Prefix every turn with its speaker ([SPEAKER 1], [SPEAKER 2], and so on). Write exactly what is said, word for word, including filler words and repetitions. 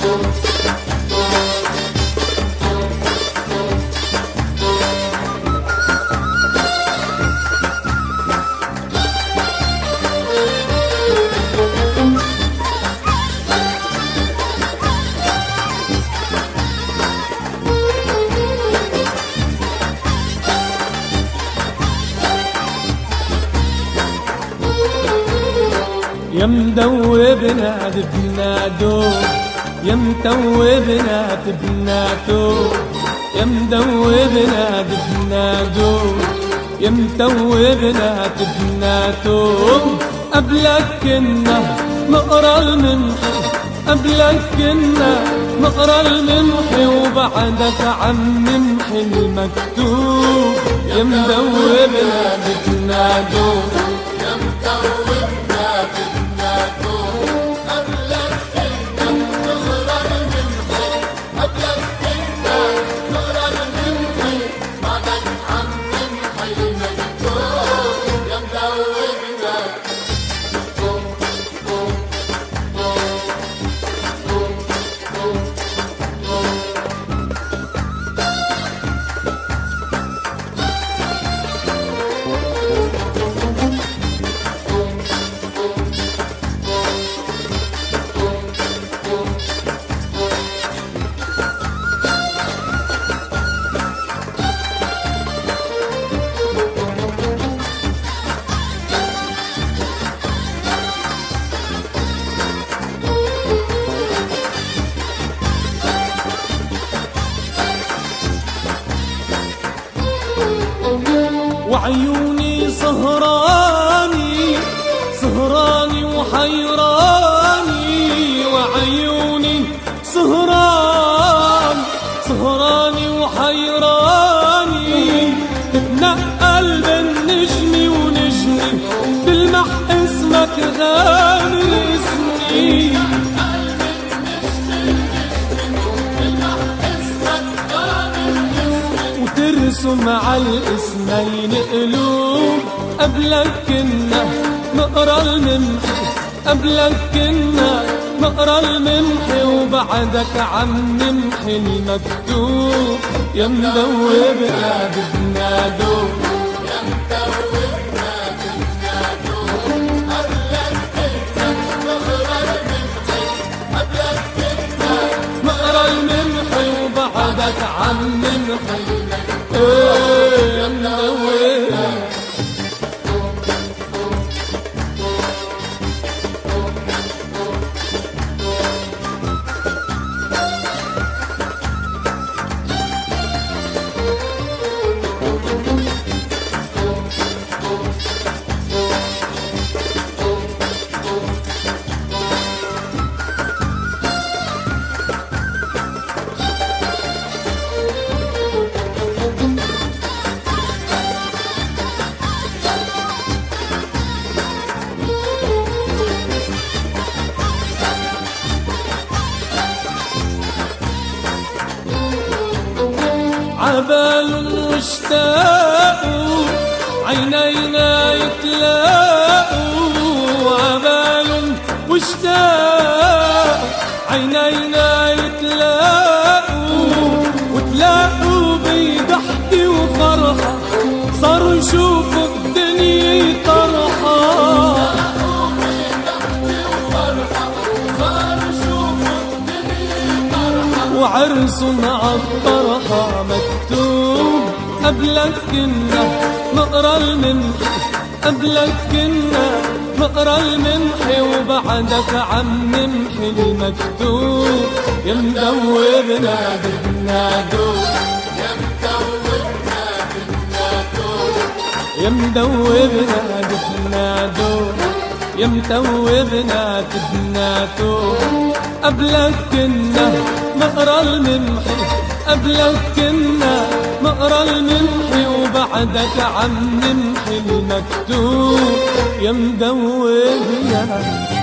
[SPEAKER 1] يا مدوبنا ببنادو، يا متوبنا ببنادو، يا مدوبنا ببنادو، يا متوبنا ببنادو. قبلك كنا نقرا المنحي، قبلك كنا نقرا المنحي، وبعدك عم نمحي المكتوب. يا مدوبنا ببنادو،
[SPEAKER 2] يا مدوبنا ببنادو، قبلك كنا نقرا المنحي، قبلك كنا نقرا المنحي، بعدك عم نمحي المكتوب. يا مدوبنا
[SPEAKER 1] وعيوني سهراني سهراني وحيراني، وعيوني سهراني سهراني وحيراني. تتنقل بين نجمي ونجمي، تلمح اسمك غامر اسمي، وترسم على الاسمين قلوب. قبلك كنا نقرا المنحي، قبلك كنا نقرا المنحي، وبعدك عم نمحي المكتوب. يا مدوبنا ببنادو،
[SPEAKER 2] يا مدوبنا ببنادو، قبلك كنا نقرا المنحي، قبلك كنا
[SPEAKER 1] نقرا المنحي، وبعدك عم نمحي. ايه يا مدوبنا عبال واشتاقوا عينينا يتلاقوا، عبال واشتاقوا عينينا يتلاقوا، وتلاقوا بضحكة وفرحة صاروا يشوفوا الدنيا طرحة. وعرسنا عالطرحة مكتوب. قبلك كنا نقرا المنحي، قبلك كنا نقرا المنحي، وبعدك عم نمحي المكتوب. يا مدوبنا ببنادو،
[SPEAKER 2] يا مدوبنا ببنادو،
[SPEAKER 1] يا مدوبنا ببنادو، يا متوبنا ببنادو. قبلك كنا نقرا المنحي، قبلك كنا نقرا المنحي، وبعدك عم نمحي المكتوب. يا مدوبنا